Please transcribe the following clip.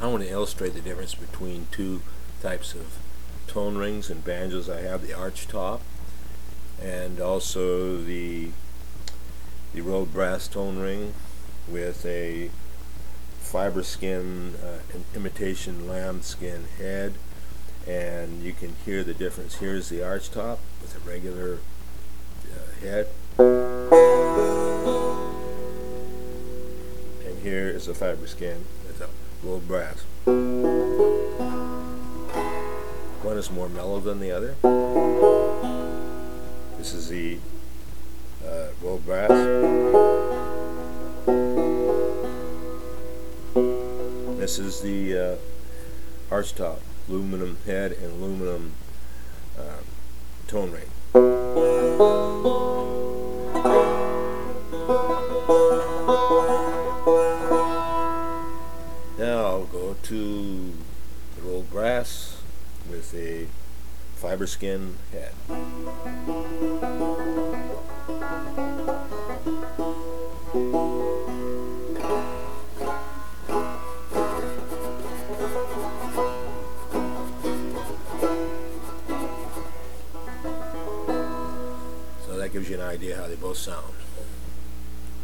I want to illustrate the difference between two types of tone rings and banjos. I have the arch top and also the rolled brass tone ring with a fiber skin imitation lambskin head, and you can hear the difference. Here's the arch top with a regular head, and here is a fiber skin with a rolled brass. One is more mellow than the other. This is the rolled brass. This is the arch top, aluminum head and aluminum tone ring. Now I'll go to the rolled brass with a fiber skin head. So that gives you an idea how they both sound.